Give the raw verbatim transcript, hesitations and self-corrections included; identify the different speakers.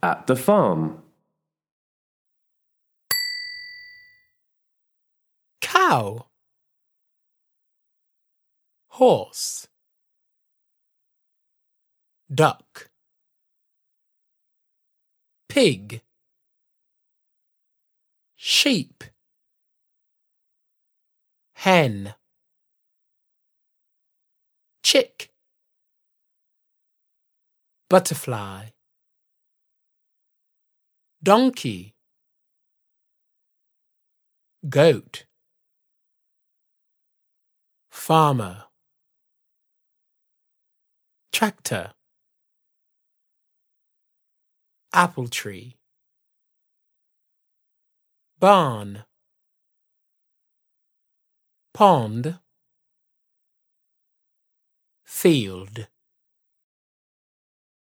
Speaker 1: At the farm.
Speaker 2: Cow. Horse. Duck. Pig. Sheep. Hen. Chick. Butterfly. Donkey. Goat. Farmer. Tractor. Apple tree. Barn. Pond. Field.